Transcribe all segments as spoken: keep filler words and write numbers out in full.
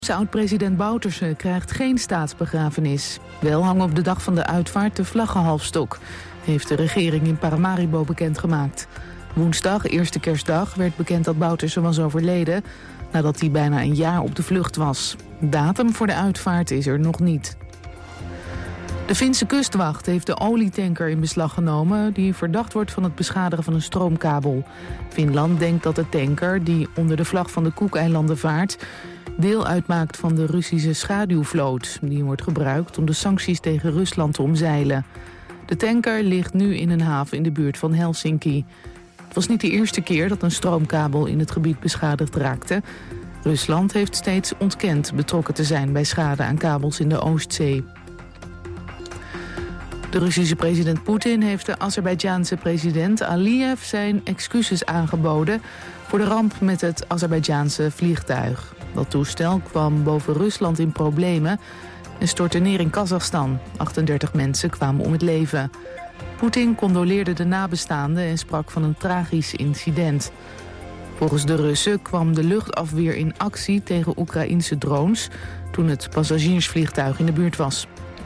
Oud-president Bouterse krijgt geen staatsbegrafenis. Wel hangen op de dag van de uitvaart de vlaggenhalfstok, heeft de regering in Paramaribo bekendgemaakt. Woensdag, eerste kerstdag, werd bekend dat Bouterse was overleden nadat hij bijna een jaar op de vlucht was. Datum voor de uitvaart is er nog niet. De Finse kustwacht heeft de olietanker in beslag genomen die verdacht wordt van het beschadigen van een stroomkabel. Finland denkt dat de tanker, die onder de vlag van de Koekeilanden vaart, deel uitmaakt van de Russische schaduwvloot. Die wordt gebruikt om de sancties tegen Rusland te omzeilen. De tanker ligt nu in een haven in de buurt van Helsinki. Het was niet de eerste keer dat een stroomkabel in het gebied beschadigd raakte. Rusland heeft steeds ontkend betrokken te zijn bij schade aan kabels in de Oostzee. De Russische president Poetin heeft de Azerbeidjaanse president Aliyev zijn excuses aangeboden voor de ramp met het Azerbeidjaanse vliegtuig. Dat toestel kwam boven Rusland in problemen en stortte neer in Kazachstan. achtendertig mensen kwamen om het leven. Poetin condoleerde de nabestaanden en sprak van een tragisch incident. Volgens de Russen kwam de luchtafweer in actie tegen Oekraïense drones toen het passagiersvliegtuig in de buurt was.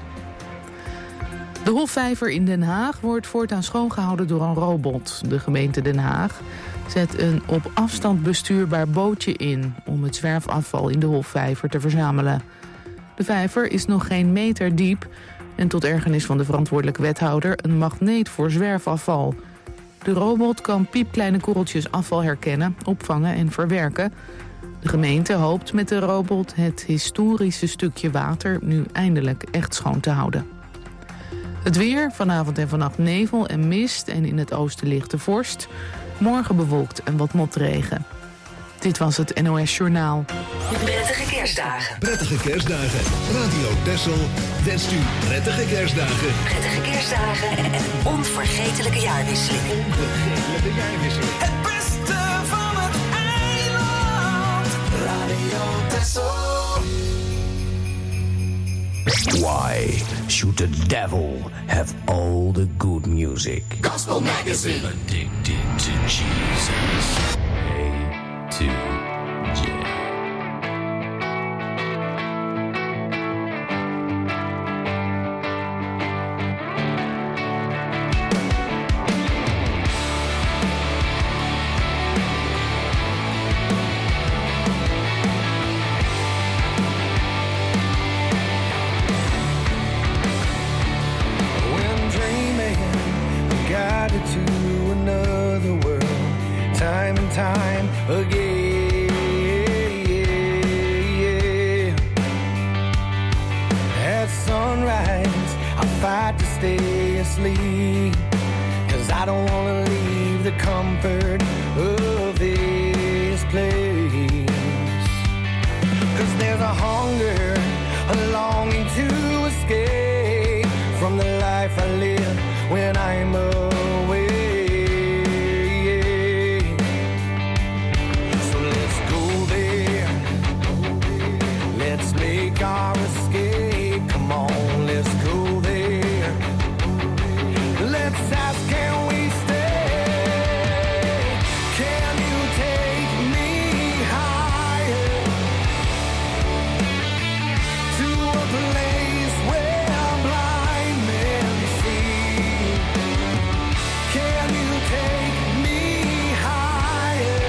De Hofvijver in Den Haag wordt voortaan schoongehouden door een robot. De gemeente Den Haag zet een op afstand bestuurbaar bootje in om het zwerfafval in de Hofvijver te verzamelen. De vijver is nog geen meter diep en tot ergernis van de verantwoordelijke wethouder een magneet voor zwerfafval. De robot kan piepkleine korreltjes afval herkennen, opvangen en verwerken. De gemeente hoopt met de robot het historische stukje water nu eindelijk echt schoon te houden. Het weer, vanavond en vannacht nevel en mist en in het oosten lichte vorst. Morgen bewolkt en wat motregen. Dit was het N O S Journaal. Prettige kerstdagen. Prettige kerstdagen. Radio Texel wenst u prettige kerstdagen. Prettige kerstdagen en een onvergetelijke jaarwisseling. Onvergetelijke jaarwisseling. Het beste van het eiland. Radio Texel. Why should the devil have all the good music? Gospel Magazine. Addicted to Jesus. A to J. To another world, time and time again. At sunrise, I fight to stay asleep, 'cause I don't wanna leave the comfort of this place. 'Cause there's a hunger, a longing to escape from the life I live when I'm away. So let's go there. Let's make our escape. Come on, let's go there. Let's ask, can we stay? Can you take me higher to a place where blind men see? Can you take me higher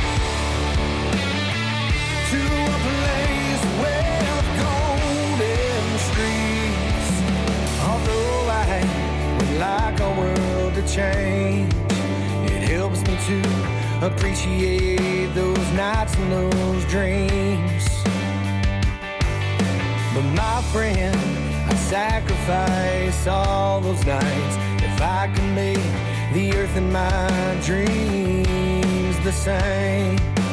to a place with golden streets? Although I would like our world to change, it helps me to appreciate those nights and those dreams. But my friend, I'd sacrifice all those nights if I could make the earth and my dreams the same.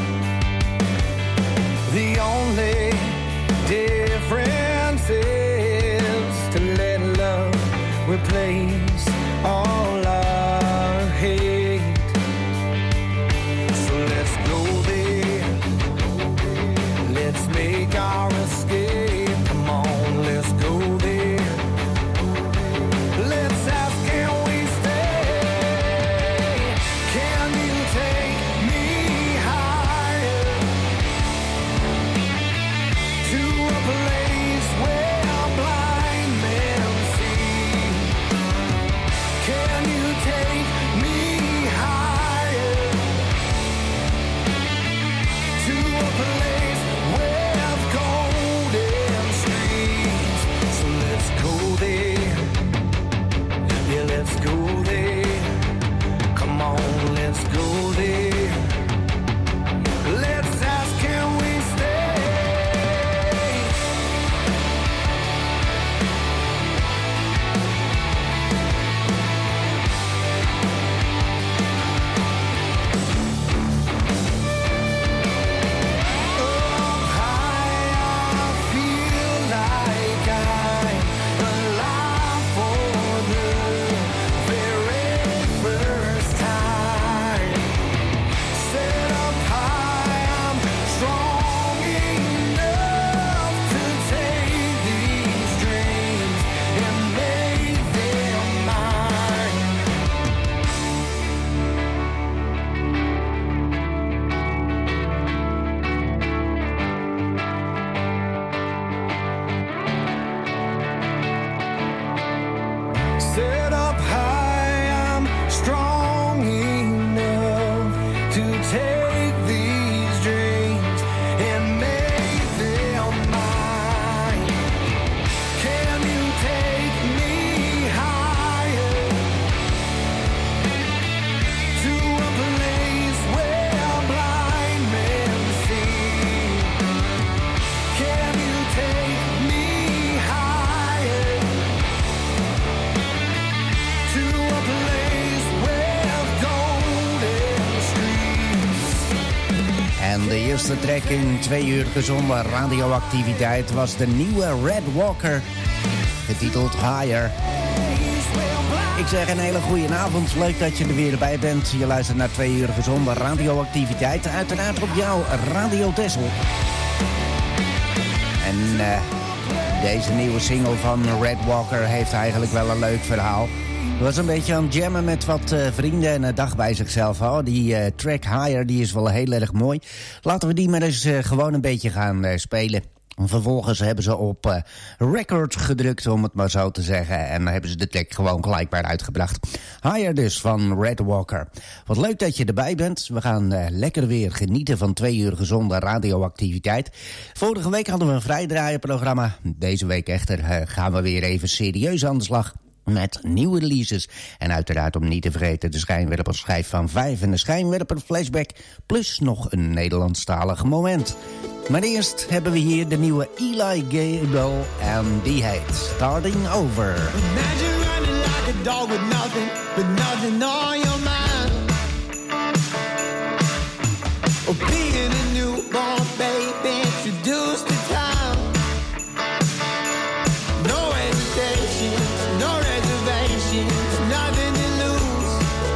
The only difference is to let love replace all our hate. So let's go there. Let's make our escape. Come on, let's go there. Let's ask, can we stay? Can you take me higher eerste track in twee uur gezonde radioactiviteit was de nieuwe Red Walker, getiteld Higher. Ik zeg een hele goede avond, leuk dat je er weer bij bent. Je luistert naar twee uur gezonde radioactiviteit, uiteraard op jouw Radio Tessel. En uh, deze nieuwe single van Red Walker heeft eigenlijk wel een leuk verhaal. Hij was een beetje aan het jammen met wat uh, vrienden en uh, dacht bij zichzelf... oh, die uh, track Higher die is wel heel erg mooi. Laten we die maar eens uh, gewoon een beetje gaan uh, spelen. Vervolgens hebben ze op uh, record gedrukt, om het maar zo te zeggen. En dan hebben ze de track gewoon gelijkbaar uitgebracht. Higher dus, van Red Walker. Wat leuk dat je erbij bent. We gaan uh, lekker weer genieten van twee uur gezonde radioactiviteit. Vorige week hadden we een vrijdraaienprogramma. Deze week echter uh, gaan we weer even serieus aan de slag met nieuwe releases. En uiteraard om niet te vergeten de schijnwerper schijf van vijf... en de schijnwerper flashback, plus nog een Nederlandstalig moment. Maar eerst hebben we hier de nieuwe Eli Gable en die heet Starting Over. Imagine running like a dog with nothing, with nothing on your mind. Or being a newborn baby introduced to time. No hesitation, no reservations, nothing to lose.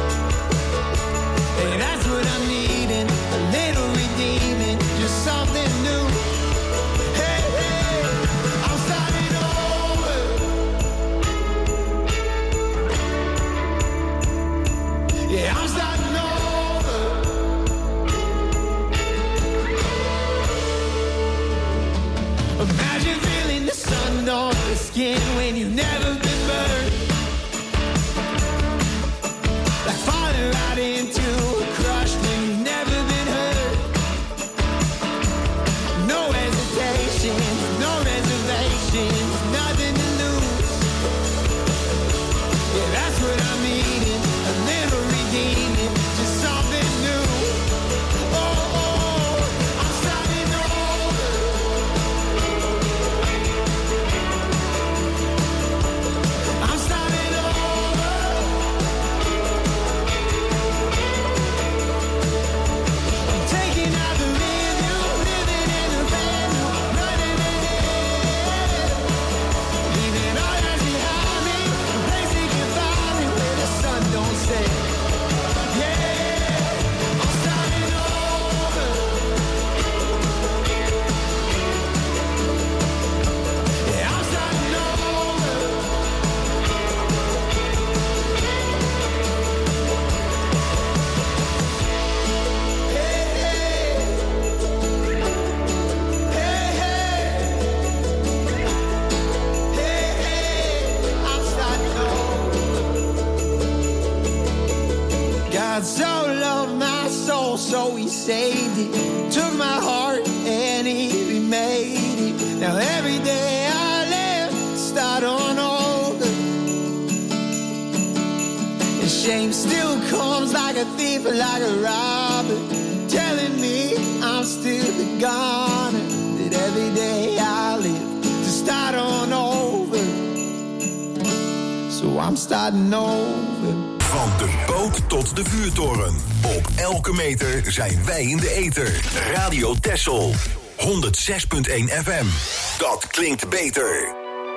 Hey, that's what I'm needing, a little redeeming, just something new. Hey, hey, I'm starting over. Yeah, I'm starting over. Imagine feeling the sun on your skin when you've never been burned. Like falling right into a crush when you've never been hurt. No hesitation, no reservations, nothing to lose. Yeah, that's what I'm needing, a little redeeming, just something new. Oh, oh, I'm starting over. I'm starting over. I'm taking out the rearview, living in the brand new, running ahead, leaving all that's behind me, a place you can find me where the sun don't set. Yeah, I'm starting over. Yeah, I'm starting over. Hey, hey. Hey, hey. Hey, hey. I'm starting over. God so loved my soul, so he saved it. Took my heart and he remade it. Now every day I live, start on over. And shame still comes like a thief, like a robber, telling me I'm still the goner. That every day I live to start on over. So I'm starting over. Van de boot tot de vuurtoren. Op elke meter zijn wij in de ether. Radio Tessel. honderd zes komma één F M. Dat klinkt beter.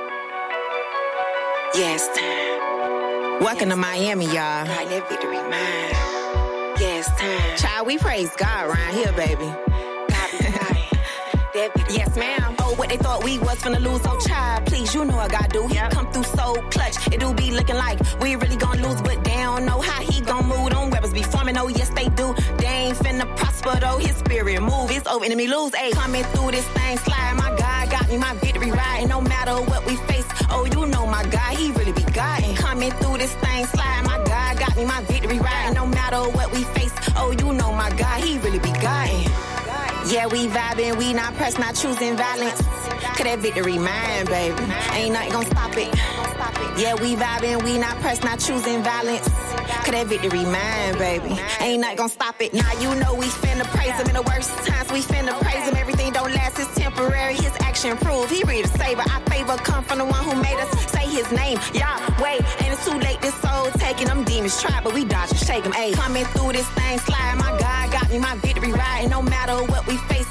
Yes. Welcome to Miami, y'all. Right, that victory mine. Yes, time. Child, we praise God around here, baby. God be mine. That victory. Yes, ma'am. Oh, what they thought we was finna lose. Oh, child, please, you know what God do. He yep. come through so clutch. It do be looking like we really gon' lose, but they don't know how he gon' move. Them weapons be forming, oh, yes, they do. They ain't finna prosper, though. His spirit move. It's over, enemy lose. Ayy, coming through this thing, slide. My God got me, my victory ride. No matter what we face, oh, you know my God, he really be God. Coming through this thing, slide. My God got me, my victory ride. No matter what we face, oh, you know my God, he really be God. Yeah, we vibing, we not pressed, not choosing violence. Cause that victory mine, baby. Ain't nothing gon' stop it. Yeah, we vibing, we not pressed, not choosing violence. Cause that victory mine, baby. Ain't nothing gon' stop it. Now you know we finna praise him. In the worst times we finna praise him. Everything don't last, it's temporary. His action prove he ready to save. Our favor come from the one who made us. Say his name, y'all. Wait, ain't it too late? This soul taking them demons try, but we dodge and shake them. Ayy, coming through this thing, slide. My God got me, my victory ride. No matter what we face,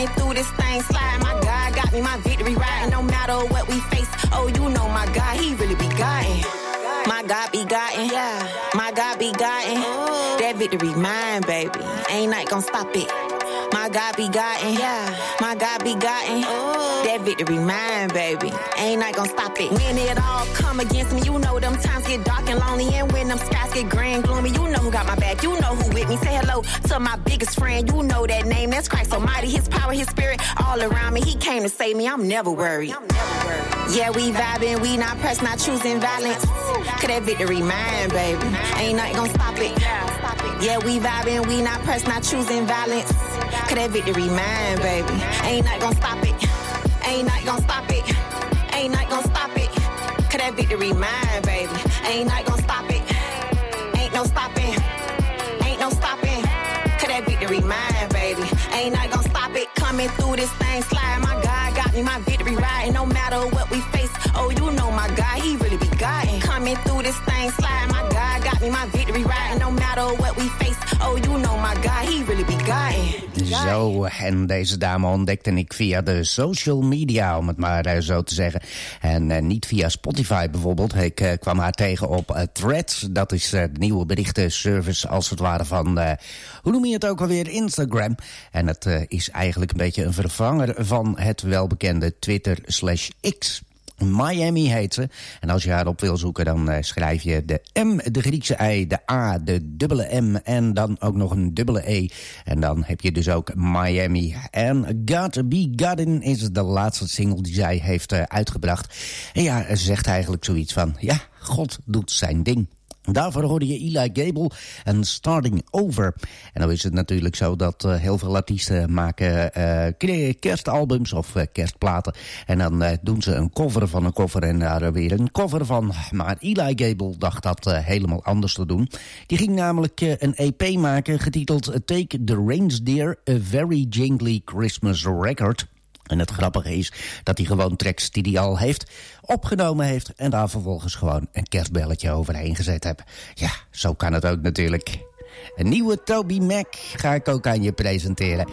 coming through this thing slide. My God got me my victory riding. No matter what we face, oh, you know my God, he really be guiding. My God be guiding, yeah. My God be guiding. That victory mine, baby. Ain't nothing gon' stop it. My God be guiding, yeah. My God be guiding. That victory mine, baby. Ain't nothing gon' stop it. When it all come against me, you know them times get dark and lonely. And when them skies get gray and gloomy, you know who got my back. You know who with me. Say hello to my biggest friend. You know that name. That's Christ Almighty. His power, his spirit, all around me. He came to save me. I'm never worried. I'm never worried. Yeah, we vibing. We not pressed, not choosing violence. Cause that victory mine, baby. Ain't nothing gon' stop it. Yeah, we vibing. We not pressed, not choosing violence. Cause that victory mine, baby. Ain't nothing gon' stop it. Ain't nothing gon' stop it. Ain't nothing gon' stop it. Cause that victory mine, baby. Ain't nothing gon' stop it. Ain't no stopping. Ain't no stopping. Cause that victory mine, baby. Ain't nothing gon' stop it. Coming through this thing slide. My God got me my victory riding. No matter what we face, oh, you know my God, he really be guiding. Coming through this thing slide. My God got me my victory riding. No matter what we face, oh, you know my God, he really be guiding. Zo, en deze dame ontdekte ik via de social media, om het maar uh, zo te zeggen. En uh, niet via Spotify bijvoorbeeld. Ik uh, kwam haar tegen op uh, Threads. Dat is uh, de nieuwe berichtenservice als het ware van, uh, hoe noem je het ook alweer, Instagram. En het uh, is eigenlijk een beetje een vervanger van het welbekende Twitter slash X. Miami heet ze. En als je haar op wil zoeken, dan uh, schrijf je de M, de Griekse I, de A, de dubbele M en dan ook nog een dubbele E. En dan heb je dus ook Miami. En Got Be Goddin is de laatste single die zij heeft uh, uitgebracht. En ja, ze zegt eigenlijk zoiets van, ja, God doet zijn ding. Daarvoor hoorde je Eli Gable en Starting Over. En dan is het natuurlijk zo dat uh, heel veel artiesten maken uh, kerstalbums of uh, kerstplaten. En dan uh, doen ze een cover van een cover en daar uh, weer een cover van. Maar Eli Gable dacht dat uh, helemaal anders te doen. Die ging namelijk uh, een E P maken getiteld Take the Reins Dear, A Very Jingly Christmas Record. En het grappige is dat hij gewoon tracks die hij al heeft opgenomen heeft en daar vervolgens gewoon een kerstbelletje overheen gezet heeft. Ja, zo kan het ook natuurlijk. Een nieuwe Toby Mac ga ik ook aan je presenteren.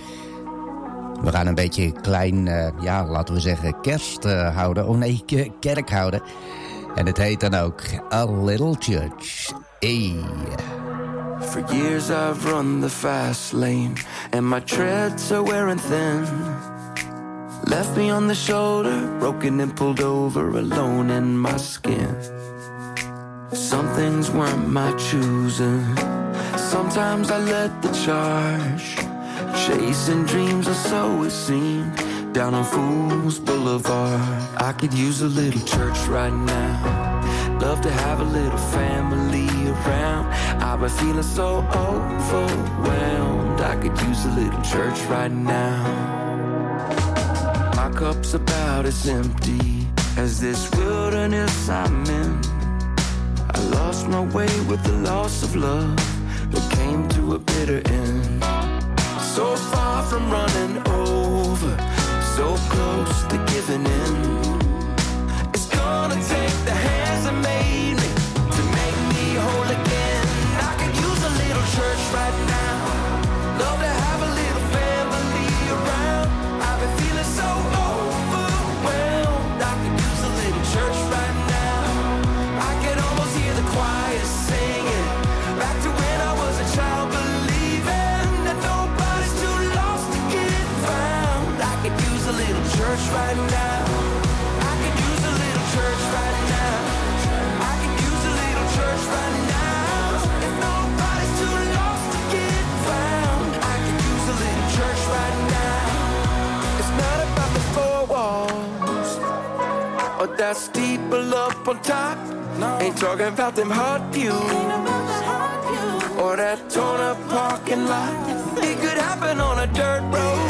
We gaan een beetje klein, uh, ja, laten we zeggen kerst uh, houden. Oh nee, k- kerk houden. En het heet dan ook A Little Church. Hey. For years I've run the fast lane and my treads are wearing thin. Left me on the shoulder, broken and pulled over, alone in my skin. Some things weren't my choosing. Sometimes I led the charge, chasing dreams or so it seemed, down on Fools Boulevard. I could use a little church right now. Love to have a little family around. I've been feeling so overwhelmed. I could use a little church right now. My cup's about as empty as this wilderness I'm in. I lost my way with the loss of love that came to a bitter end. So far from running over, so close to giving in. It's gonna take the hands that made me to make me whole again. I could use a little church right now. Love to have a little family around. I've been feeling so overwhelmed. I could use a little church right now. I can almost hear the choir singing back to when I was a child, believing that nobody's too lost to get found. I could use a little church right now. I could use a little church right now. I could use a little church right now. If nobody's too lost to get found, I could use a little church right now. It's not about the four walls or that steeple up on top. No. Ain't talking about them hot views or that torn up parking lot. It could happen on a dirt road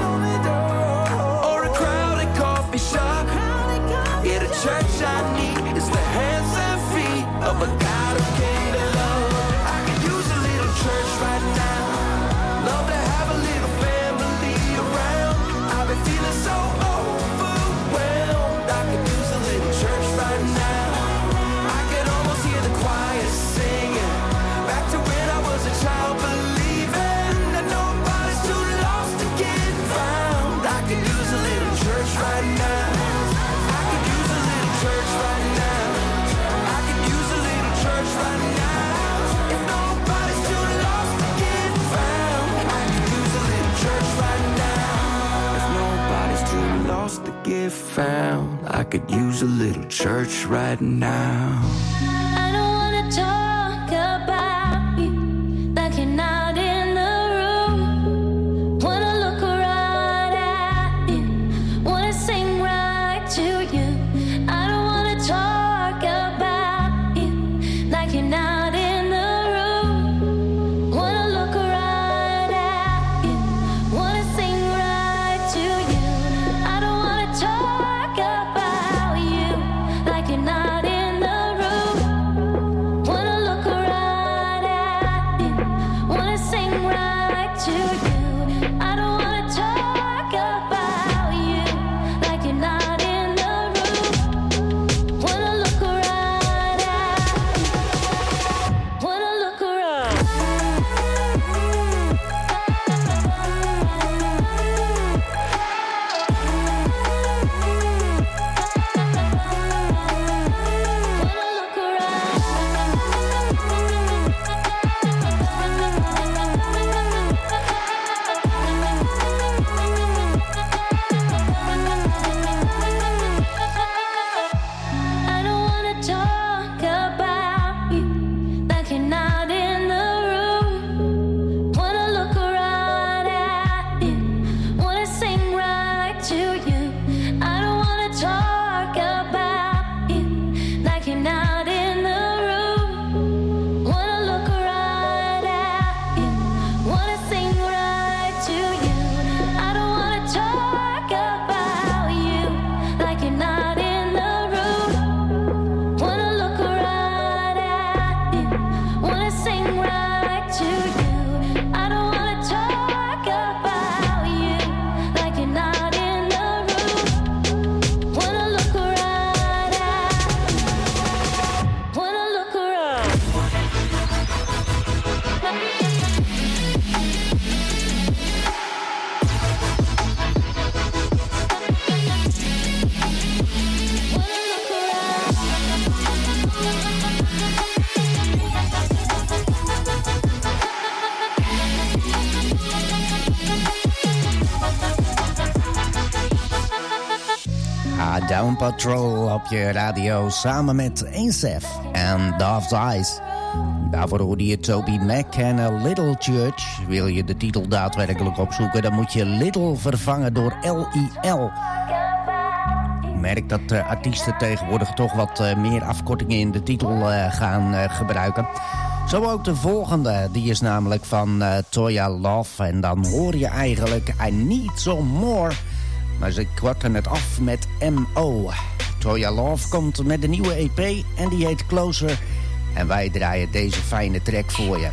or a crowded coffee shop. Yeah, the church I need is the hands and feet of a God who came to love. I could use a little church right now. Love to have a little family around. I've been feeling so overwhelmed. I could use a little church right now. I could almost hear the choir singing back to when I was a child, believing that nobody's too lost to get found. found. I could use a little church right now. I don't wanna talk about you like you're not in the room. Wanna look right at you, wanna sing right to you. I don't wanna talk about you like you're not in the room. Wanna look right at you, wanna sing right to you. I don't wanna talk about you like you're not in the room. Wanna look right at you, wanna sing right to you. I don't wanna talk about you like you're not in the room. Wanna look right at you, wanna look around. I don't wanna talk about you like you're not in the room. Wanna look right at you, wanna sing right to you. I don't wanna talk about you like you're not in the room. Wanna look right at you, wanna sing right to you. I don't wanna talk about you like you're not in the room. Wanna look right at you, wanna sing right to you. I don't wanna talk about you like you're not in the room. Wanna look right at you, wanna look around. Ah, Down Patrol op je radio samen met Ainsef en Dove's Eyes. Daarvoor hoorde je Toby Mac en A Little Church. Wil je de titel daadwerkelijk opzoeken, dan moet je Little vervangen door L I L. Ik merk dat uh, artiesten tegenwoordig toch wat uh, meer afkortingen in de titel uh, gaan uh, gebruiken. Zo ook de volgende, die is namelijk van uh, Toya Love. En dan hoor je eigenlijk I Need Some More. Maar ze korten het af met M O. Toya Love komt met een nieuwe E P en die heet Closer. En wij draaien deze fijne track voor je. Uh,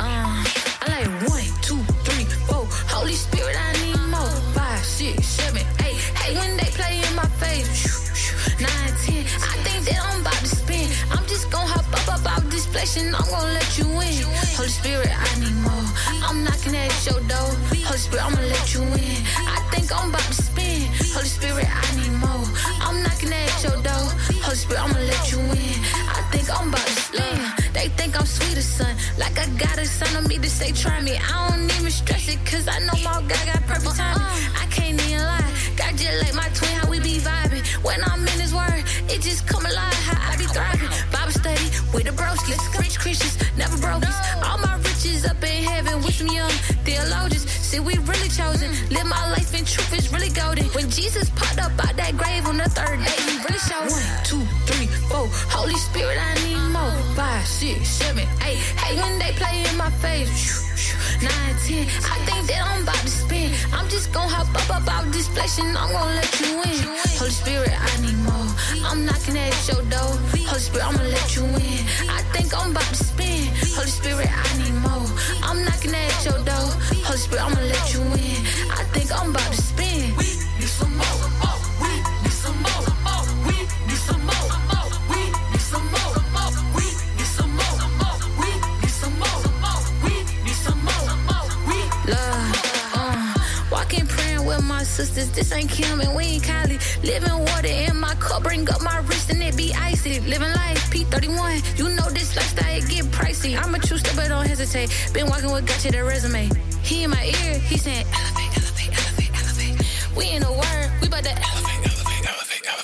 I like one, two, three, four. Holy Spirit, I need more. Five, six, seven, eight. Hey, when they play in my face. Nine, ten. I think that I'm about to spin. I'm just gonna hop up about this place and I'm gonna let you in. Holy Spirit, I need more. I'm knocking at your door. Holy Spirit, I'm gonna let you in. I think I'm about to spin. Holy Spirit, I need more. I'm knocking at your door. Holy Spirit, I'm gonna let you in. I think I'm about to spin. They think I'm sweet as son. Like I got a son on me to say try me. I don't even stress it cause I know my God got perfect timing. I can't even lie. God just like my twin, how we be vibing. When I'm in his word, it just come alive, how I be thriving. Bible study with the broskies. Rich Christians, never broke us. All my riches up in heaven with some young theologians. See, we really chosen. Live my life in truth is really golden. When Jesus popped up out that grave on the third day, he really showed. One, two, three, four. Holy Spirit, I need more. Five, six, seven, eight. Hey, when they play in my face. Nine, ten. I think that I'm about to spin. I'm just gonna hop up about this place and I'm gonna let you in. Holy Spirit, I need more. I'm knocking at your door. Holy Spirit, I'm gonna let you in. I think I'm about to spin. Holy Spirit, I need more. I'm knocking at your door. Holy Spirit, I'm gonna let you in. I think I'm about to spin. We need some more. We need some more. We need some more. We need some more. We need some more. We need some more. We need some more. We love. Uh, walking, praying with my sisters. This ain't Kim and we ain't Kylie. Living water in my cup, bring up my wrist and it be icy. Living life, P thirty-one. You know this lifestyle, it get pricey. I'm a true step, but don't hesitate. Been walking with gotcha the resume. He in my ear, he saying elevate, elevate, elevate, elevate. We in the word, we bout to elevate, elevate, elevate, elevate.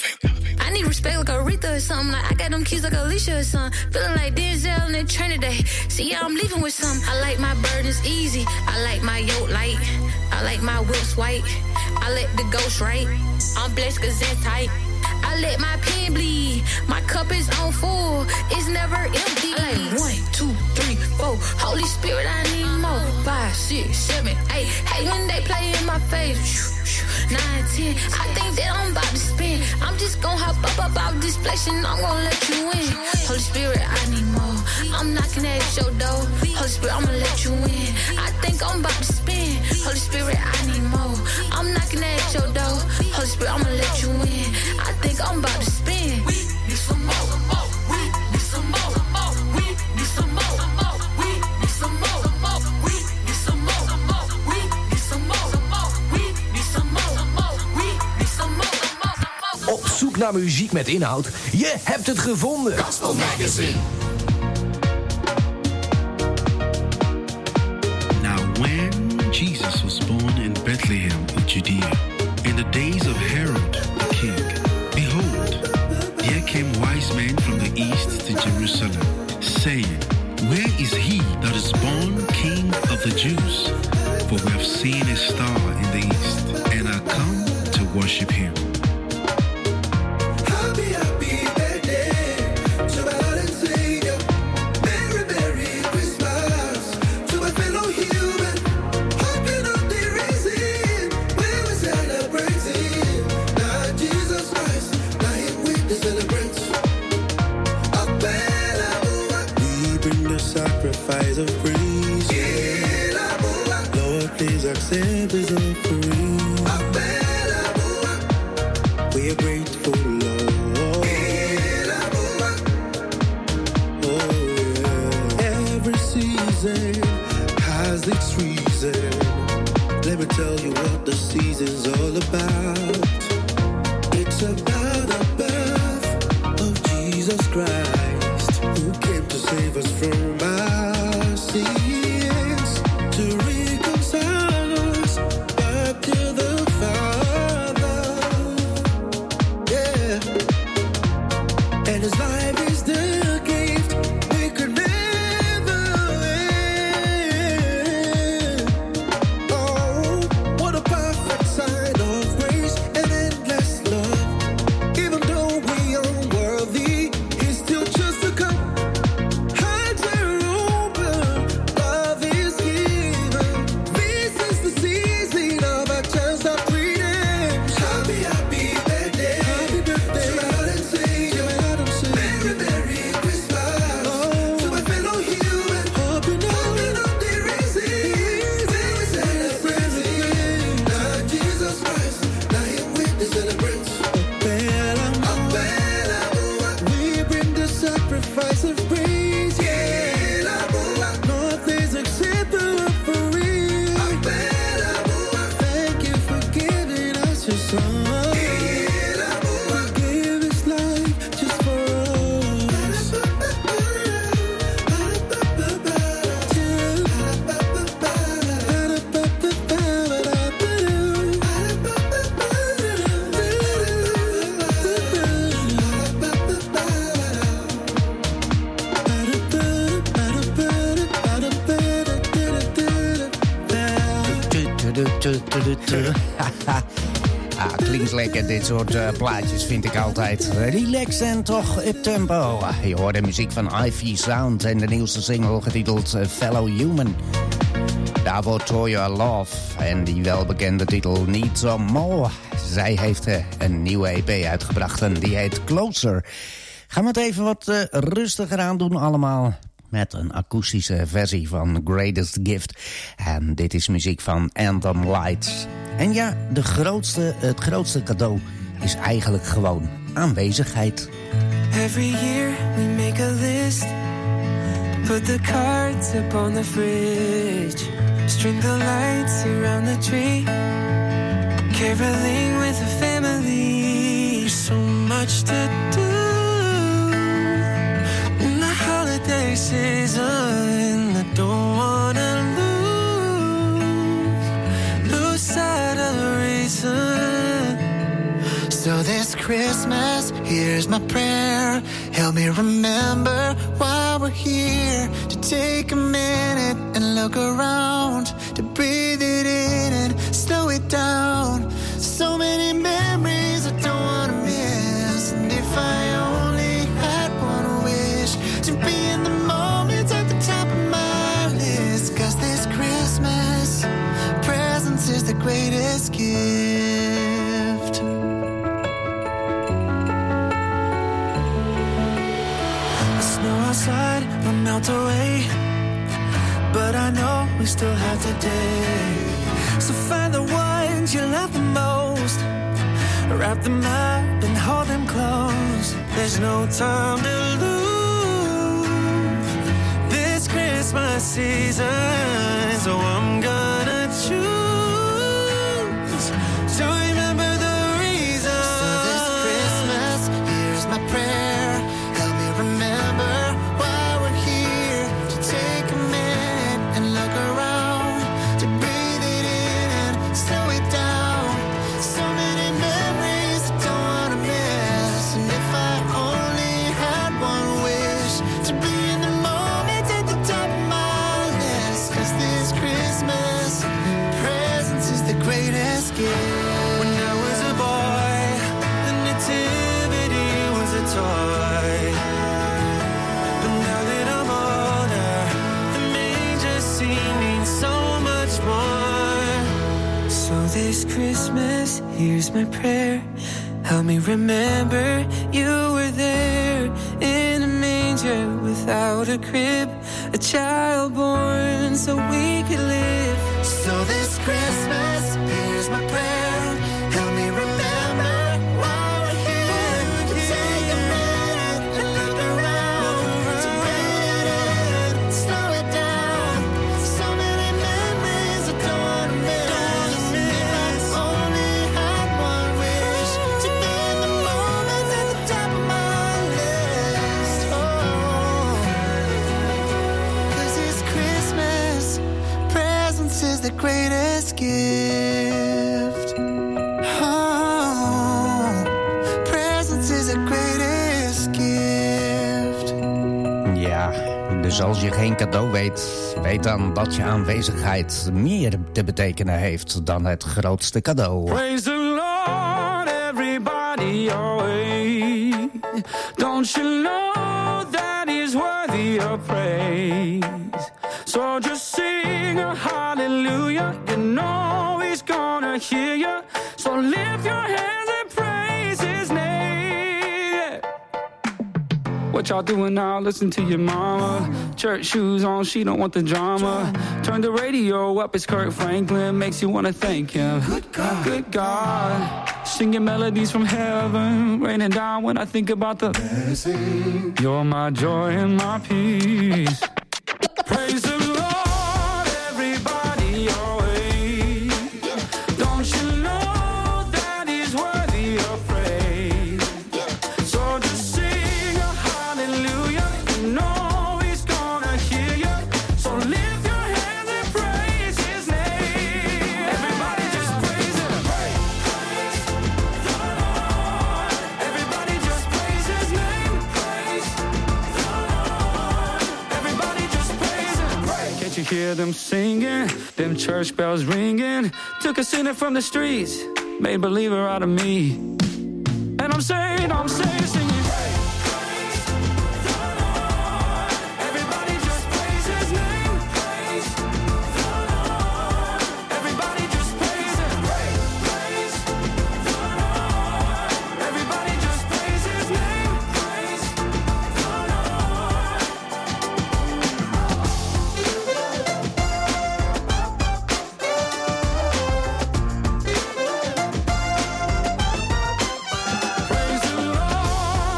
something. Like I got them keys like Alicia or something. Feeling like Denzel in Trinidad. See, yeah, I'm leaving with something. I like my burdens easy. I like my yoke light. I like my whips white. I let the ghost right. I'm blessed cause it's tight. I let my pen bleed. My cup is on full. It's never empty. I like one, two, three, four. Holy Spirit, I need more. Five, six, seven, eight. Hey, when they play in my face. Nine, ten. I think that I'm about to spin. I'm just gonna hop up about this place and I'm gonna let you in. Holy Spirit, I need more. I'm knocking at your door. Holy Spirit, I'ma let you in. I think I'm about to spin. Holy Spirit, I need more. I'm knocking at your door. Holy Spirit, I'ma let you in. I think I'm about to spin. We need some more. We need some more. We need some more. We need some more. We need some more. We need some more. We need some more. We need some more. Op zoek naar muziek met inhoud? Je hebt het gevonden. Gospel Magazine. Now when Jesus was born in Bethlehem of Judea, in the days of Herod the king, behold, there came wise men from the east to Jerusalem, saying, Where is he that is born King of the Jews? For we have seen a star in the east, and are come to worship him. Happy, happy birthday to my Lord and Savior. Merry, Merry Christmas to my fellow human. Hope you know the reason why we celebrating. Now Jesus Christ, now him with the celebrants. We bring the sacrifice of praise. Lord, please accept this offering. We are grateful, Lord. Oh, yeah. Every season has its reason. Let me tell you what the season's all about. It's about the birth of Jesus Christ, who came to save us from our sins, to reconcile us back to the Father. Yeah. And his life is the gift we could never end. Oh, what a perfect sign of grace and endless love. Even though we are unworthy, he's still just to come. Hearts are open, love is given. This is the season of our chance of freedom. Happy, happy birthday. Happy birthday, to my Lord and Savior. my Lord and Savior. Merry, Merry Christmas Oh. to my fellow human. Hope you know Hope you know the reason why we celebrating. Now Jesus Christ, now him with the celebrants. Bella we bring the sacrifice of praise. Yeah, nothing's except the offering. Thank you for giving us your son. Who gave his life just for us. Ah, klinkt lekker, dit soort uh, plaatjes vind ik altijd. Relax en toch up-tempo. Ah, je hoort de muziek van Ivy Sound en de nieuwste single getiteld uh, Fellow Human. Daarvoor Toya Love en die welbekende titel Need Some More. Zij heeft uh, een nieuwe E P uitgebracht en die heet Closer. Gaan we het even wat uh, rustiger aan doen allemaal. Met een akoestische versie van Greatest Gift. En dit is muziek van Anthem Lights. En ja, de grootste, het grootste cadeau is eigenlijk gewoon aanwezigheid. Every year we make a list. Put the cards up on the fridge. String the lights around the tree. Caroling with the family. So much to do. Holiday season, I don't wanna lose lose sight of the reason. So this Christmas, here's my prayer. Help me remember why we're here. To take a minute and look around. To breathe it in and slow it down. So many memories I don't want to miss. And if I only had one wish, to be in the moment at the top of my list. Cause this Christmas, presence is the greatest gift. The snow outside will melt away, but I know we still have today. So find the ones you love the most, wrap them up and hold them close. There's no time to lose this Christmas season, so I'm gonna choose to remember the reason. So this Christmas, here's my prayer. Help me remember why we're here. To take a minute and look around. To breathe it in and slow it down. So many memories I don't wanna miss. And if I only had one wish, to be in the moment at the top of my list. Cause this Christmas, presence is the greatest gift. When I was a boy, the nativity was a toy. But now that I'm older, the manger scene means so much more. So this Christmas, here's my prayer. Help me remember you were there in a manger without a crib, a child born so we could live. So this Christmas, here's my prayer. Help me remember why we're here. To take a minute and look around. To breathe it in, slow it down. So many memories I don't wanna miss. If I only had one wish, to be in the moment at the top of my list. Oh, cause it's Christmas, presence is the greatest gift. Oh, presence is the greatest gift. Ja, dus als je geen cadeau weet, weet dan dat je aanwezigheid meer te betekenen heeft dan het grootste cadeau. Praise the Lord, everybody, always. Don't you know that He's worthy of praise? So just sing a hallelujah. You know He's gonna hear you. So lift your hands and praise His name. What y'all doing now? Listen to your mama. Church shoes on, she don't want the drama. Turn the radio up, it's Kirk Franklin. Makes you wanna thank Him. Good God, good God. Singing melodies from heaven, raining down when I think about the blessing. You're my joy and my peace. Praise the Lord, everybody, always. Don't you know that He's worthy of praise? So just sing a hallelujah. You know He's gonna hear you. So lift your hands and praise His name. Everybody just praise Him. Praise the Lord. Everybody just praise His name. Praise the Lord. Everybody just praise Him. Can't you hear them singing? Them church bells ringing. Took a sinner from the streets, made a believer out of me. And I'm saying, I'm saying, singing. Everybody just praise His name. Praise the Lord. Everybody just praise Him. Praise the Lord. Everybody just praise His name. Praise the Lord. Praise the Lord.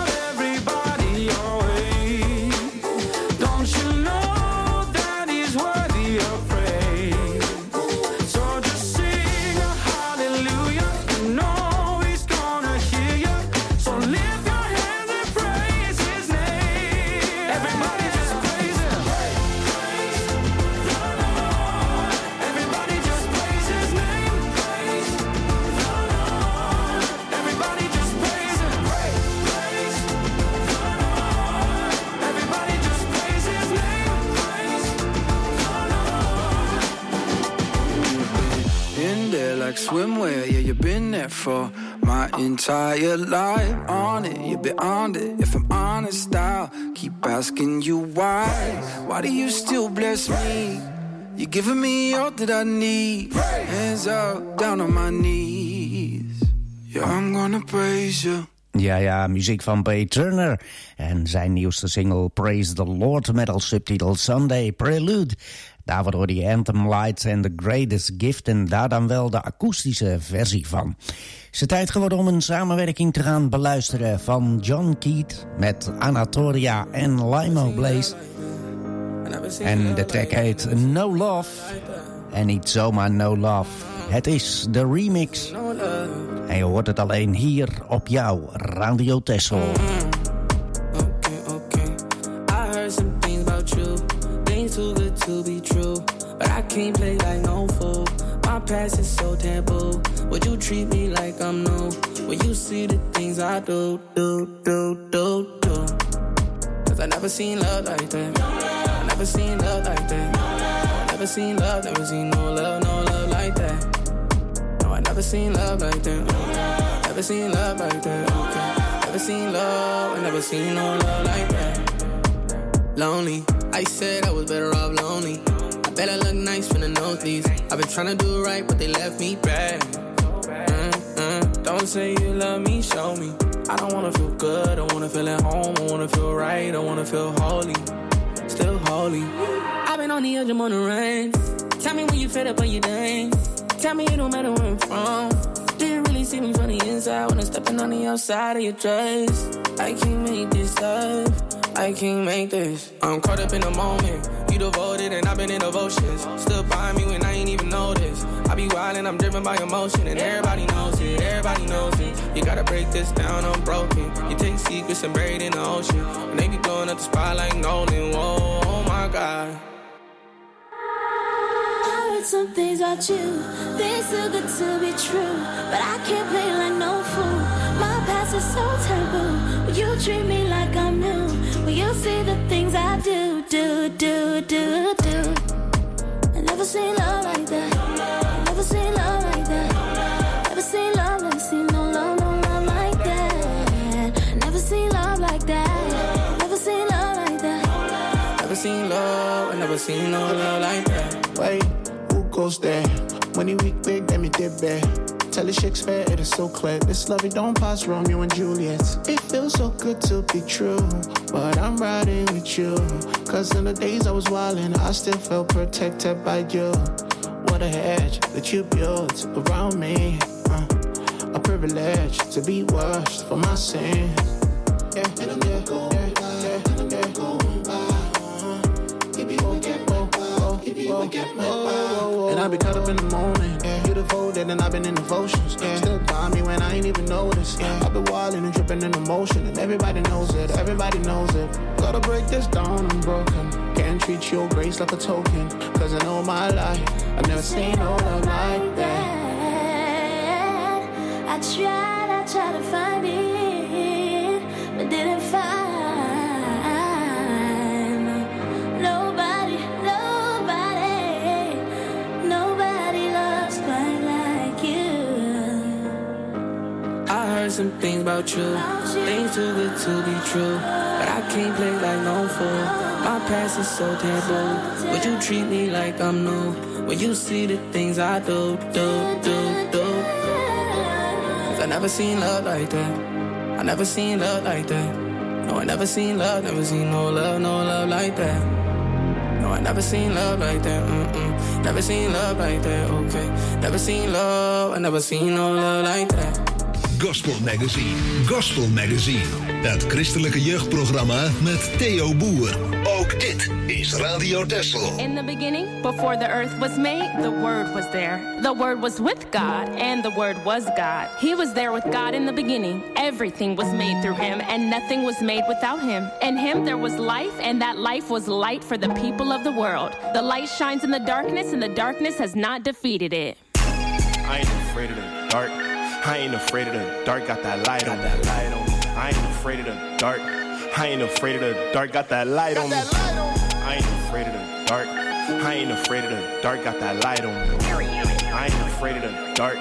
swimwear, yeah, you've been there for my entire life. On it, you've been on it. If I'm honest, I'll keep asking you why. Why do you still bless me? You're giving me all that I need. Hands up, down on my knees. Yeah, I'm gonna praise you. Ja, ja, muziek van Bay Turner. En zijn nieuwste single Praise the Lord met als subtitel Sunday Prelude. Daarvoor hoorde je Anthem Lights and the Greatest Gift en daar dan wel de akoestische versie van. Is het tijd geworden om een samenwerking te gaan beluisteren van John Keat met Anatolia en Limo Blaze. En de track heet No Love. En niet zomaar No Love. Het is de remix. En je hoort het alleen hier op jouw Radio Texel. Okay, okay. I heard some things about you. Things too good to be true. But I can't play like no fool. My past is so taboo. Would you treat me like I'm new? Will you see the things I do, do, do, do, do? Cause I never seen love like that. I never seen love like that. I never seen love, never seen no love, no love like that. I never seen love like that. Never seen love like that. Okay. Never seen love. I never seen no love like that. Lonely. I said I was better off lonely. I bet I look nice from the nosebleeds. I've been trying to do right, but they left me bad. Mm-mm. Don't say you love me, show me. I don't wanna feel good. I wanna feel at home. I wanna feel right. I wanna feel holy. Still holy. I've been on the edge of on the rain. Tell me when you fed up on your dance. Tell me it don't matter where I'm from. Do you really see me from the inside when I'm stepping on the outside of your dress? I can't make this up. I can't make this. I'm caught up in the moment. You devoted and I've been in devotions. Still by me when I ain't even noticed. I be wild and I'm driven by emotion and everybody knows it. Everybody knows it. You gotta break this down, I'm broken. You take secrets and bury it in the ocean. And they be blowing up the spot like Nolan. Whoa, oh my God. Some things about you, things too good to be true. But I can't play like no fool. My past is so taboo. Will you treat me like I'm new? Will you see the things I do, do, do, do, do? I never seen love like that. I never seen love like that. Never seen love, never seen no love, no love like that. I never seen love like that. Never seen love like that. Never seen love, I never seen no love like that. Wait. Goes there when you weak big let me dip back. Tell it Shakespeare it is so clear. This love it don't pass Romeo and Juliet. It feels so good to be true, but I'm riding with you. Cause in the days I was wildin', I still felt protected by you. What a hedge that you built around me. uh, A privilege to be washed for my sins. Yeah, yeah, yeah, yeah, yeah, yeah. And I be caught up in the moment. Yeah. You devoted and I've been in devotions. Yeah. Still by me when I ain't even noticed. Yeah. I've been wildin' and tripping in emotion, and everybody knows it. Everybody knows it. Gotta break this down, I'm broken. Can't treat your grace like a token. Cause I know my life, I've never seen no love like that. I tried, I tried to find it, but didn't find. Some things about you, things too good to be true. But I can't play like no fool. My past is so taboo. Would you treat me like I'm new? Will you see the things I do, do, do, do? Cause I never seen love like that. I never seen love like that. No, I never seen love, never seen no love, no love like that. No, I never seen love like that. Mm-mm. Never seen love like that. Okay, never seen love. I never seen no love like that. Gospel Magazine. Gospel Magazine. Het christelijke jeugdprogramma met Theo Boer. Ook dit is Radio Texel. In the beginning, before the earth was made, the Word was there. The Word was with God, and the Word was God. He was there with God in the beginning. Everything was made through Him, and nothing was made without Him. In Him there was life, and that life was light for the people of the world. The light shines in the darkness, and the darkness has not defeated it. I ain't afraid of the dark. I ain't afraid of the dark, got that light on. That light on. I ain't afraid of the dark. I ain't afraid of the dark, got that light on me. I ain't afraid of the dark. I ain't afraid of the dark, got that light on me. I ain't afraid of the dark.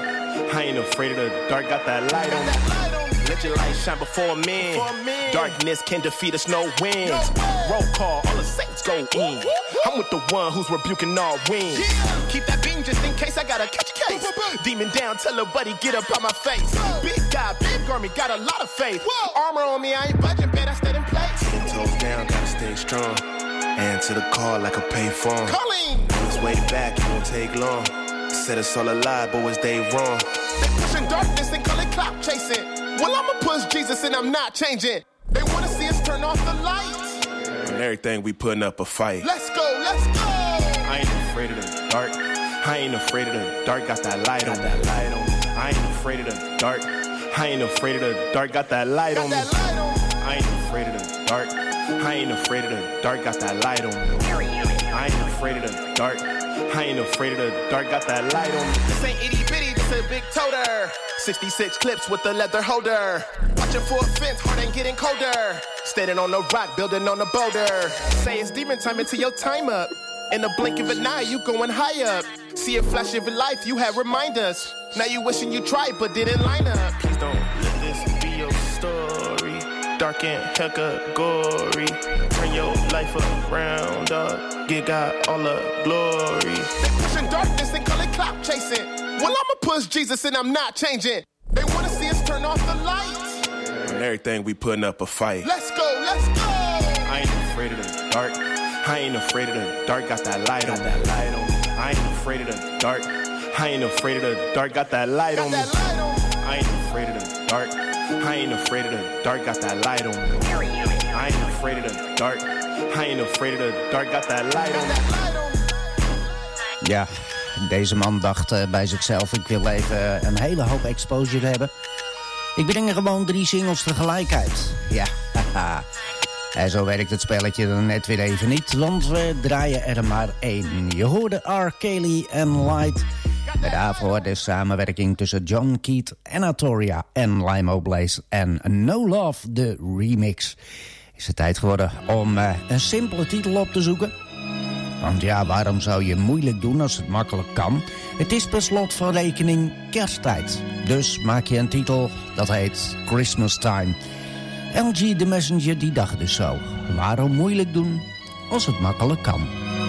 I ain't afraid of the dark, got that light on me. Let your light shine before men. Darkness can defeat us, no wins. Roll call, all the saints go in. I'm with the one who's rebuking all winds. Keep that beam just in case I gotta catch a case. Demon down, tell a buddy, get up on my face. Big guy, big army, got a lot of faith. Armor on me, I ain't budging, bet I stayed in place. Ten toes down, gotta stay strong. Answer the call like a payphone. Calling! On his way back, it won't take long. Said it's all a lie, but was they wrong? They pushing darkness and call it clout chasing. Well, I'ma push Jesus and I'm not changing. They wanna see us turn off the lights. And everything we putting up a fight. Let's go, let's go! I ain't afraid of the dark. I ain't afraid of the dark, got that light on. That light on. I ain't afraid of the dark. I ain't afraid of the dark, got that light on me. I ain't afraid of the dark. I ain't afraid of the dark, got that light on me. I ain't afraid of the dark. I ain't afraid of the dark, got that light on me. This ain't itty bitty, this a big toter. sixty-six clips with the leather holder. Watching for a fence, heart ain't getting colder. Standing on the rock, building on the boulder. Say it's demon time until your time up. In the blink of an eye, you going high up. See a flash of your life, you had reminders. Now you wishing you tried, but didn't line up. Please don't let this be your story. Dark and hecka gory. Turn your life around, dog. Give God all the glory. They pushing darkness and call it clout chasing. Well, I'ma push Jesus and I'm not changing. They wanna see us turn off the lights. And everything we putting up a fight. Let's go, let's go! I ain't afraid of the dark. I ain't afraid of the dark, got that light on. That light on. I ain't afraid of the dark. I ain't afraid of the dark, got that light on me. I ain't afraid of the dark. I ain't afraid of the dark, got that light on me. I ain't afraid of the dark. I ain't afraid of the dark, got that light on me. Ja, deze man dacht uh, bij zichzelf, ik wil even een hele hoop exposure hebben. Ik breng er gewoon drie singles tegelijk uit. Ja, haha. En zo werkt het spelletje dan net weer even niet, want we draaien er maar één. Je hoorde R. Kelly en Light. En daarvoor de samenwerking tussen John Keith en Atoria en Limo Blaze en No Love, de remix. Is het tijd geworden om uh, een simpele titel op te zoeken? Want ja, waarom zou je moeilijk doen als het makkelijk kan? Het is per slot van rekening kersttijd. Dus maak je een titel dat heet Christmas Time. L G The Messenger die dacht dus zo. Waarom moeilijk doen als het makkelijk kan?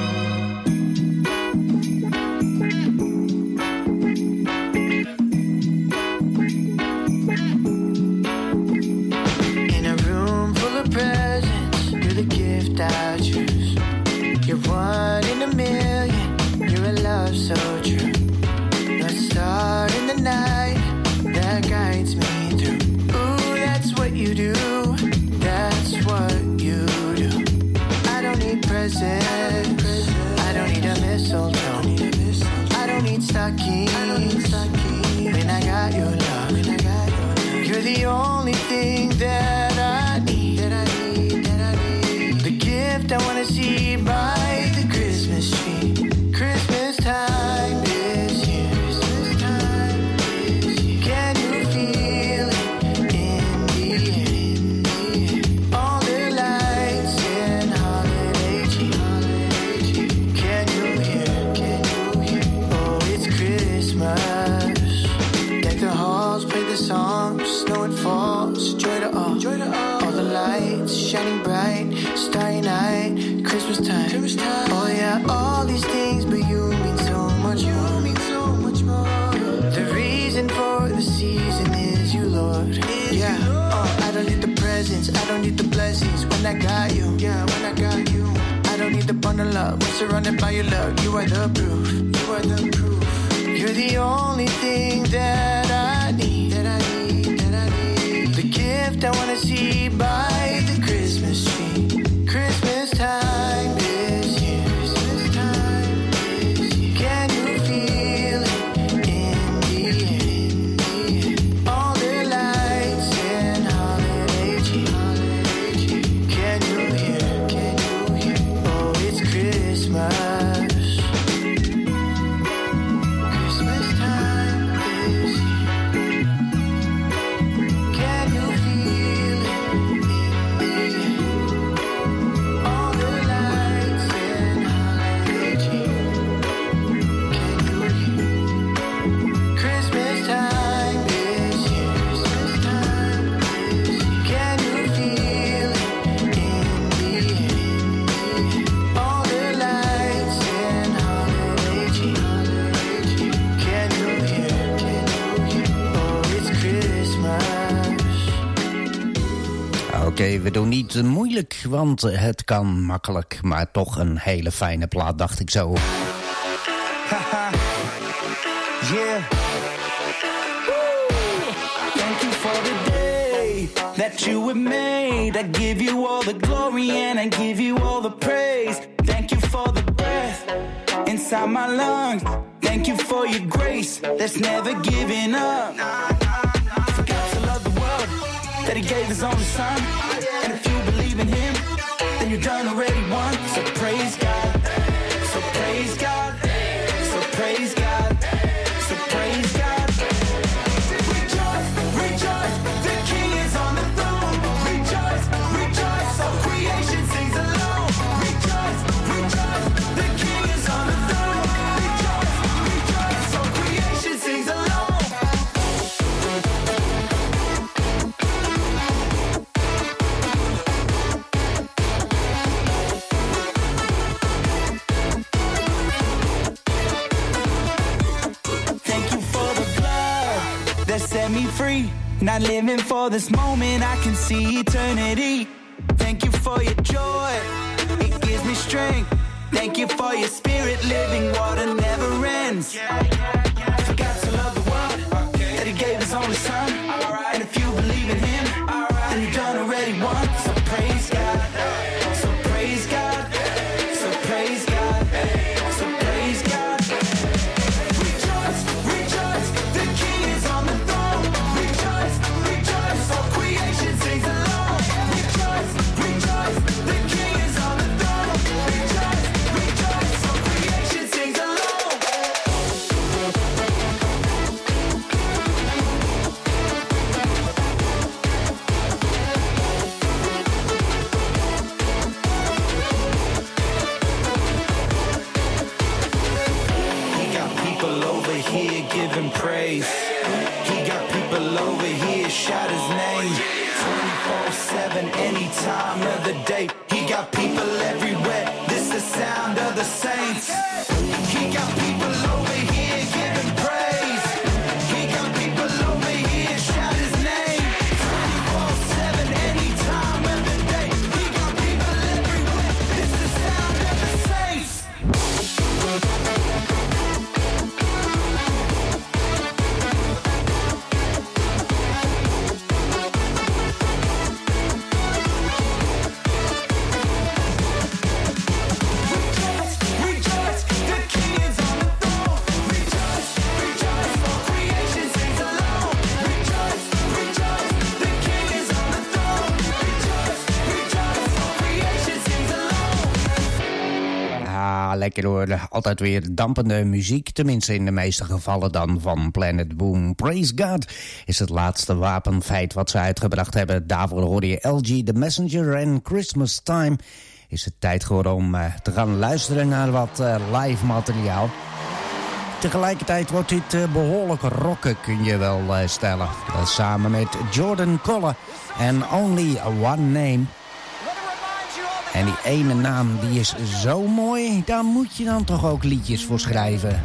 In a room full of presents, you're the gift I choose. You're one in a million, you're a love so true. The star in the night that guides me through. Ooh, that's what you do. That's what you do. I don't need presents. I don't need a mistletoe. I don't need stockings. When I got your love, you're the only thing that I need. The gift I wanna see by the Christmas tree. Christmas time is here. Can you feel it in the air? All the lights in holiday cheer. Can you hear? Can you hear? Oh, it's Christmas. Deck the halls, play the songs, snow and falls, joy to all. Joy to all. All the lights shining bright, starry night, Christmas time. Christmas time. Oh yeah, all these things, but you mean so much more. You mean so much more. The reason for the season is you, Lord. Yeah. Oh, I don't need the presents, I don't need the blessings when I got you. Yeah, when I got you. I don't need the bundle up, we're surrounded by your love. You are the proof. You are the proof. You're the only thing that I need. That I need. That I need. The gift I wanna see by the Christmas tree. Christmas time is here. Christmas time is here. Can you feel it in the air? All the lights in holiday cheer. Can you hear? Can you hear? Oh, it's Christmas. Christmas time is here. Can you feel it in okay, we doen niet moeilijk, want het kan makkelijk. Maar toch een hele fijne plaat, dacht ik zo. Yeah. Thank you for the day that you have made. I give you all the glory and I give you all the praise. Thank you for the breath inside my lungs. Thank you for your grace that's never giving up. Forgot to love the world that he gave his only son. And if you believe in him, then you're done already won. So praise God, so praise God, so praise God, so praise God. Rejoice, rejoice, the King is on the throne. Rejoice, rejoice, all creation sings along. Rejoice, rejoice, the King is on the throne. Rejoice, rejoice, all creation sings along. Thank you for the blood that set me free. Not living for this moment, I can see eternity. Thank you for your joy, it gives me strength. Thank you for your spirit, living water never ends. Forgot to love the world that he gave his only son. And if you believe in him, then you've done already won. So praise God, so praise God, so praise God, so praise God. Rejoice, rejoice, the King is on the throne. Rejoice, rejoice, all creation sings along. Rejoice, rejoice, the King is on the throne. Rejoice, rejoice, all creation sings along. He got people over here giving praise. He got people over here shout his name twenty-four seven, any time of the day. He got people everywhere. This the sound of the saints. He got people over here giving praise. He got people over here shout his name twenty-four seven, any time of the day. He got people everywhere. This the sound of the saints. Rejoice, the King is on the throne. Rejoice, rejoice, all creation sings along. Rejoice, rejoice, the King is on the throne. Rejoice, rejoice, all creation sings along. Ah, lekker hoor. Altijd weer dampende muziek. Tenminste in de meeste gevallen dan van Planet Boom. Praise God is het laatste wapenfeit wat ze uitgebracht hebben. Daarvoor hoorde je L G, The Messenger en Christmas Time. Is het tijd geworden om uh, te gaan luisteren naar wat uh, live materiaal. Tegelijkertijd wordt dit uh, behoorlijk rocken, kun je wel uh, stellen. Dat samen met Jordan Colle en Only One Name. En die ene naam die is zo mooi, daar moet je dan toch ook liedjes voor schrijven.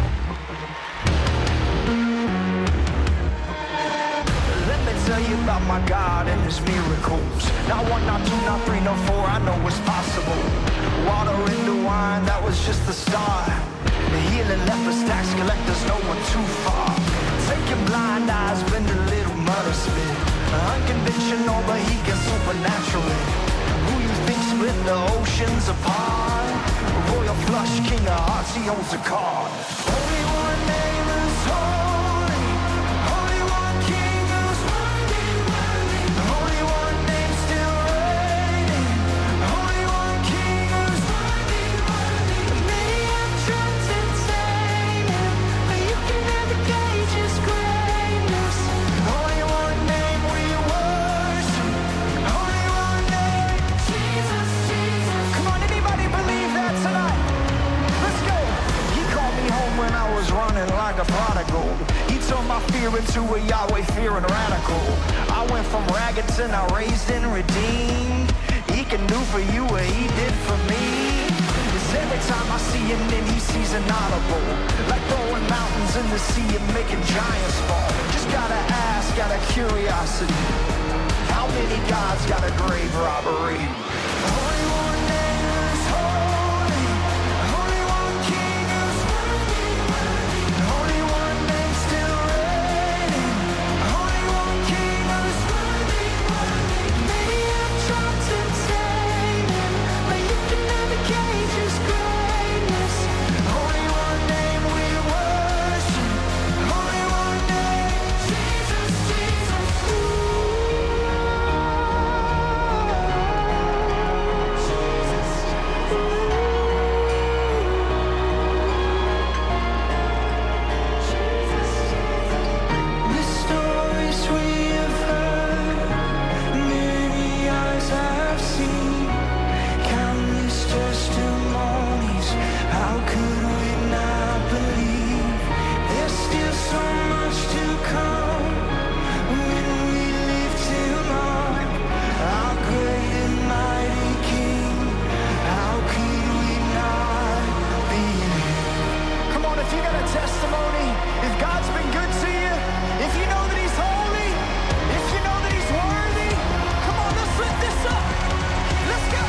Let me tell you about my God and his miracles. Not one, not two, not three, no four, I know it's possible. Water into wine, that was just the start. The healing lepers, tax collectors, no one too far. Take your blind eyes, bend a little murder spit. Unconventional, but he can supernaturally. Who you think split the oceans apart? Royal flush, king of hearts, he owns a card. Only one name is holy. Only one king is worthy, worthy. Only one name still reigning. Only one king is worthy, worthy. Many have tried to tame him, but you can never gauge his greatness. Only one name we worship. Only one name, Jesus, Jesus. Come on, anybody believe that tonight? Let's go. He called me home when I was running like a prodigal. He turned my fear into a Yahweh fearing radical. I went from ragged to now raised and redeemed. He can do for you what he did for me. Cause every time I see him, then he sees an audible. Like throwing mountains in the sea and making giants fall. Just gotta ask, got a curiosity. How many gods got a grave robbery? Only one name is holy, only one king is worthy, only one name still reigning, only one king is worthy, many have tried to tame him, but you can never cage his greatness. Only one name we worship, only one name, Jesus, Jesus. The stories we have heard, many eyes have seen, countless testimonies. How could we not believe? There's still so much to come when we lift him up, our great and mighty King. How could we not believe? Come on, if you got a testimony, if God's been good to you, if you know that he's holy, if you know that he's worthy, come on, let's lift this up. Let's go.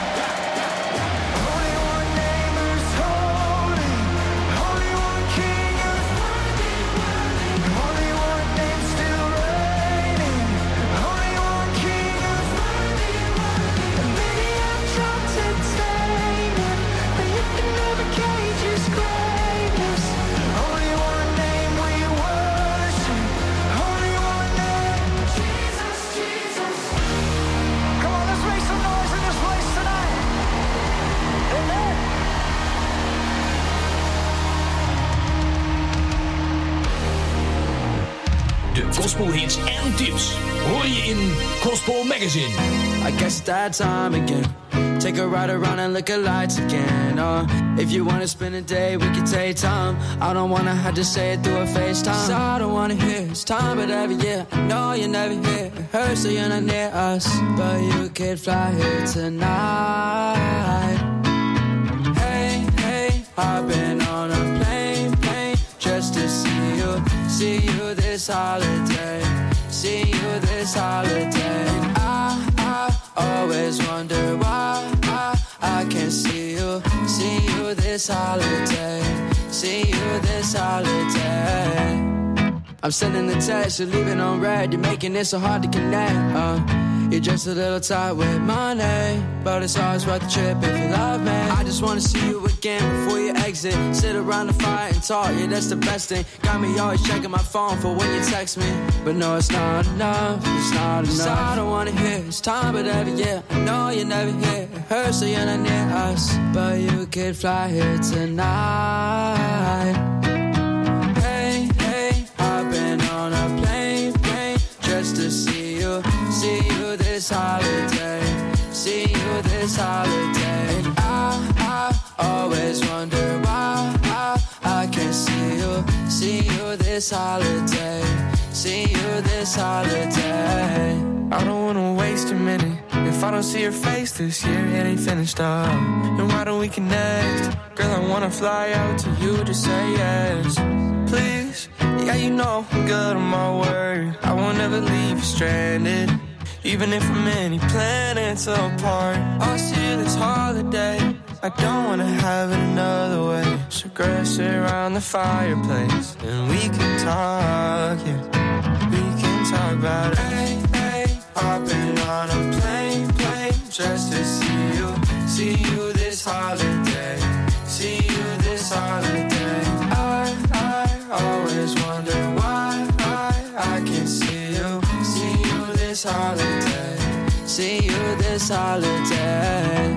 Only one name is holy, only one king is worthy, only one name still reigning, only one king is worthy, and many have tried to tame him, but you can never cage his greatness. Only one name we worship, only one name, Jesus, Jesus. Come on, let's make some noise in this place tonight. Amen. De gospelhits en tips hoor je in Gospel Magazine. I guess that time again. Take a ride around and look at lights again. Or if you wanna spend a day, we can take time. I don't wanna have to say it through a FaceTime. So I don't wanna hear it's time, but every year I know you're never here. Hurt so you're not near us, but you could fly here tonight. Hey, hey, I've been on a plane, plane, just to see you, see you this holiday, see you this holiday. And I, I always wonder why I, I can't see you, see you this holiday, see you this holiday. I'm sending the text, you're leaving on red, you're making it so hard to connect. Uh, you're just a little tight with money, but it's always worth the trip if you love me. I just wanna see you again before you exit. Sit around the fire and talk, yeah, that's the best thing. Got me always checking my phone for when you text me, but no, it's not enough, it's not enough. So I don't wanna hear it's time, but every year I know you're never here. It hurts so you're not near us, but you could fly here tonight. Hey, hey, I've been on a plane, plane, just to see you, see you this holiday, see you this holiday. And I, I always wonder why I, I can't see you, see you this holiday, see you this holiday. I don't wanna waste a minute if I don't see your face this year, it ain't finished up. And why don't we connect? Girl, I wanna fly out to you to say yes. Please, yeah, you know I'm good on my word. I won't ever leave you stranded, even if we're many planets apart. I'll see you this holiday, I don't wanna have it another way. So girl, sit around the fireplace and we can talk, yeah. We can talk about it. Hey, hey, hopping on a plane, plane, just to see you, see you this holiday, see you this holiday. I, I always wonder why I, I can't see you, see you this holiday, See you this holiday.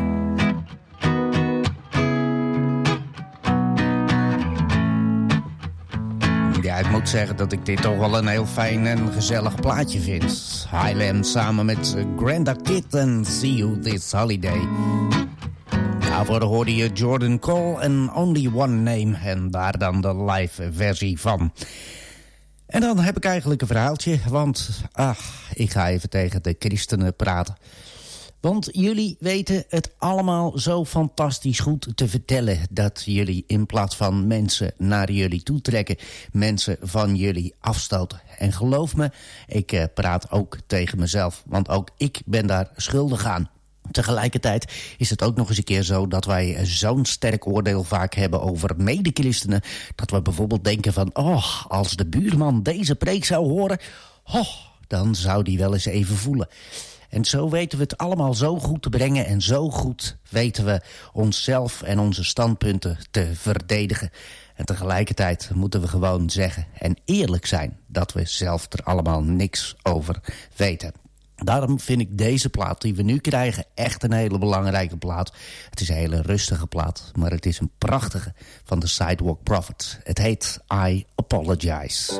Ja, ik moet zeggen dat ik dit toch wel een heel fijn en gezellig plaatje vind. Highland samen met Granda Kid en See You This Holiday. Daarvoor hoorde je Jordan Cole en Only One Name en daar dan de live versie van. En dan heb ik eigenlijk een verhaaltje, want ach, ik ga even tegen de christenen praten. Want jullie weten het allemaal zo fantastisch goed te vertellen... dat jullie in plaats van mensen naar jullie toe trekken... mensen van jullie afstoten. En geloof me, ik uh, praat ook tegen mezelf. Want ook ik ben daar schuldig aan. Tegelijkertijd is het ook nog eens een keer zo... dat wij zo'n sterk oordeel vaak hebben over medechristenen... dat we bijvoorbeeld denken van... oh, als de buurman deze preek zou horen... oh, dan zou die wel eens even voelen... En zo weten we het allemaal zo goed te brengen... en zo goed weten we onszelf en onze standpunten te verdedigen. En tegelijkertijd moeten we gewoon zeggen en eerlijk zijn... dat we zelf er allemaal niks over weten. Daarom vind ik deze plaat die we nu krijgen echt een hele belangrijke plaat. Het is een hele rustige plaat, maar het is een prachtige van de Sidewalk Prophets. Het heet I Apologize.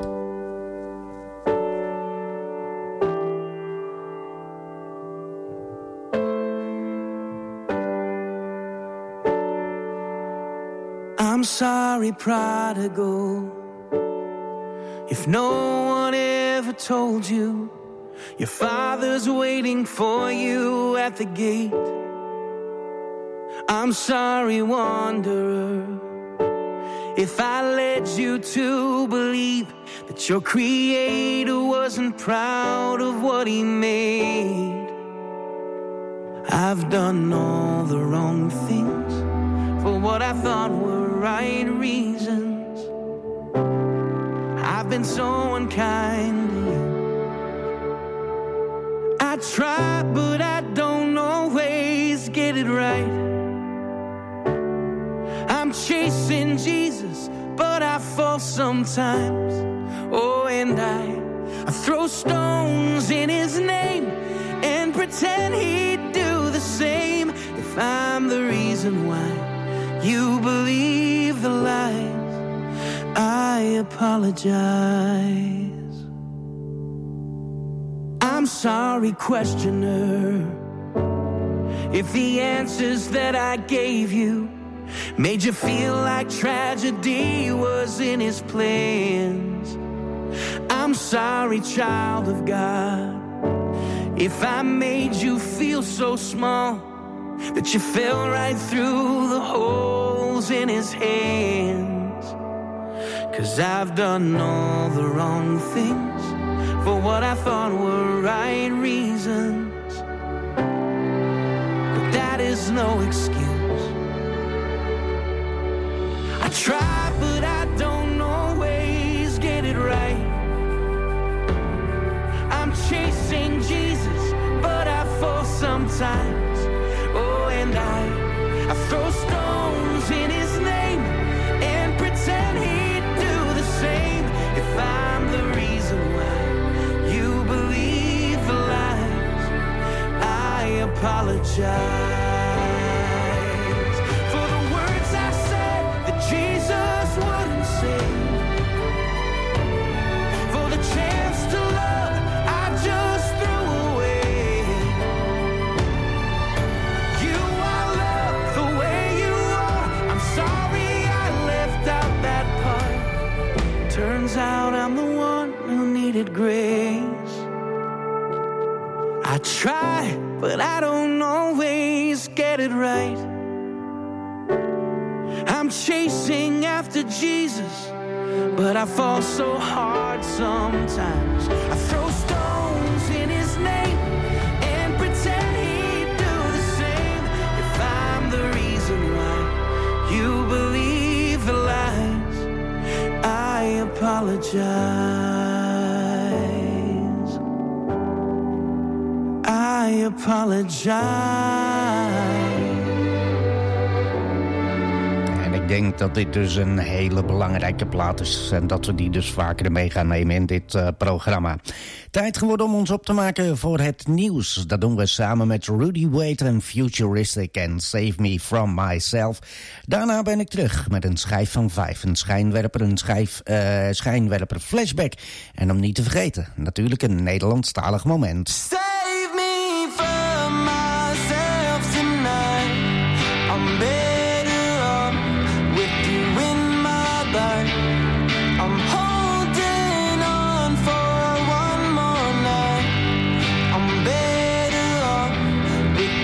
I'm sorry, prodigal, if no one ever told you your father's waiting for you at the gate. I'm sorry, wanderer, if I led you to believe that your creator wasn't proud of what he made. I've done all the wrong things for what I thought were right reasons. I've been so unkind to you. I try, but I don't always get it right. I'm chasing Jesus, but I fall sometimes. Oh, and I, I throw stones in his name and pretend he'd do the same if I'm the reason why you believe the lies. I apologize. I'm sorry, questioner, if the answers that I gave you made you feel like tragedy was in his plans. I'm sorry, child of God, if I made you feel so small that you fell right through the holes in his hands. 'Cause I've done all the wrong things for what I thought were right reasons. But that is no excuse. I try, but I don't always get it right. I'm chasing Jesus, but I fall sometimes. Oh, and I, I throw stones in his name and pretend he'd do the same if I'm the reason why you believe the lies. I apologize for the words I said that Jesus wouldn't say, for the chance to love I just threw away. You are love the way you are. I'm sorry I left out that part. Turns out I'm the one who needed grace. I try, but I don't always get it right. I'm chasing after Jesus, but I fall so hard sometimes. I throw stones in his name and pretend he'd do the same if I'm the reason why you believe the lies. I apologize. I apologize. En ik denk dat dit dus een hele belangrijke plaat is. En dat we die dus vaker mee gaan nemen in dit uh, programma. Tijd geworden om ons op te maken voor het nieuws. Dat doen we samen met Rudy Wade en Futuristic en Save Me From Myself. Daarna ben ik terug met een schijf van vijf. Een schijnwerper, een schijf, uh, schijnwerper flashback. En om niet te vergeten, natuurlijk een Nederlandstalig moment. Save me from myself tonight. I'm better off with you in my back. I'm holding on for one more night. I'm better off with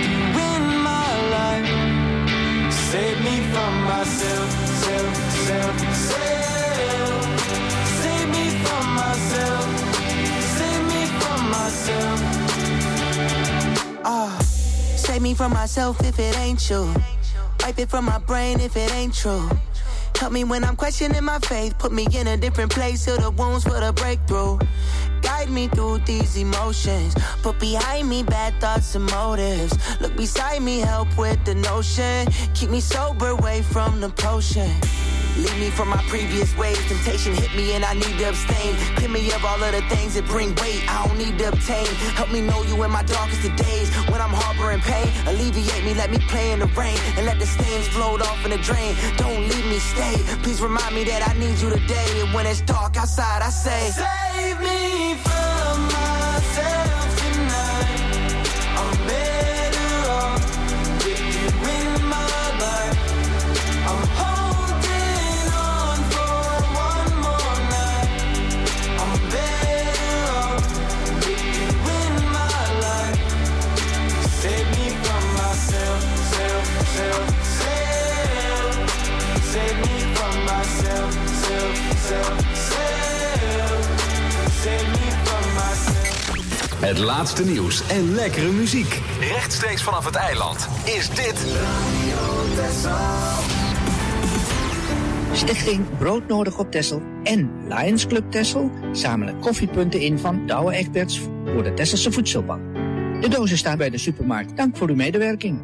Save me from myself if it ain't you. Wipe it from my brain if it ain't true. Help me when I'm questioning my faith. Put me in a different place, heal the wounds for the breakthrough. Guide me through these emotions. Put behind me bad thoughts and motives. Look beside me, help with the notion. Keep me sober, away from the potion. Leave me from my previous ways. Temptation hit me and I need to abstain. Clear me of all of the things that bring weight I don't need to obtain. Help me know you in my darkest of days. When I'm harboring pain, alleviate me, let me play in the rain. And let the stains float off in the drain. Don't leave me, stay. Please remind me that I need you today. And when it's dark outside, I say, save me from myself tonight. I'm better off with you in my life. I'm holding on for one more night. I'm better off with you in my life. Save me from myself, self, self, self. Save me from myself, self, self, self. Save me from myself. Het laatste nieuws en lekkere muziek. Rechtstreeks vanaf het eiland is dit Radio Texel. Stichting Broodnodig op Texel en Lions Club Texel zamelen koffiepunten in van Douwe Egberts voor de Tesselse Voedselbank. De dozen staan bij de supermarkt. Dank voor uw medewerking.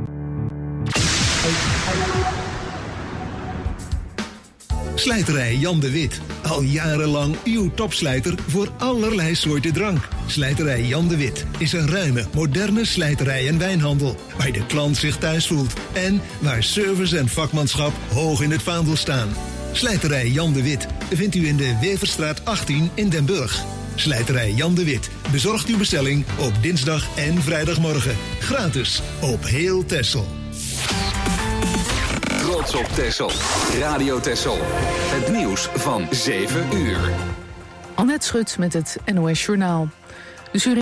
Slijterij Jan de Wit. Al jarenlang uw topslijter voor allerlei soorten drank. Slijterij Jan de Wit is een ruime, moderne slijterij en wijnhandel. Waar de klant zich thuis voelt. En waar service en vakmanschap hoog in het vaandel staan. Slijterij Jan de Wit vindt u in de Weverstraat achttien in Den Burg. Slijterij Jan de Wit bezorgt uw bestelling op dinsdag en vrijdagmorgen. Gratis op heel Texel. Trots op Texel. Radio Texel. Het nieuws van zeven uur. Annette Schut met het N O S Journaal. De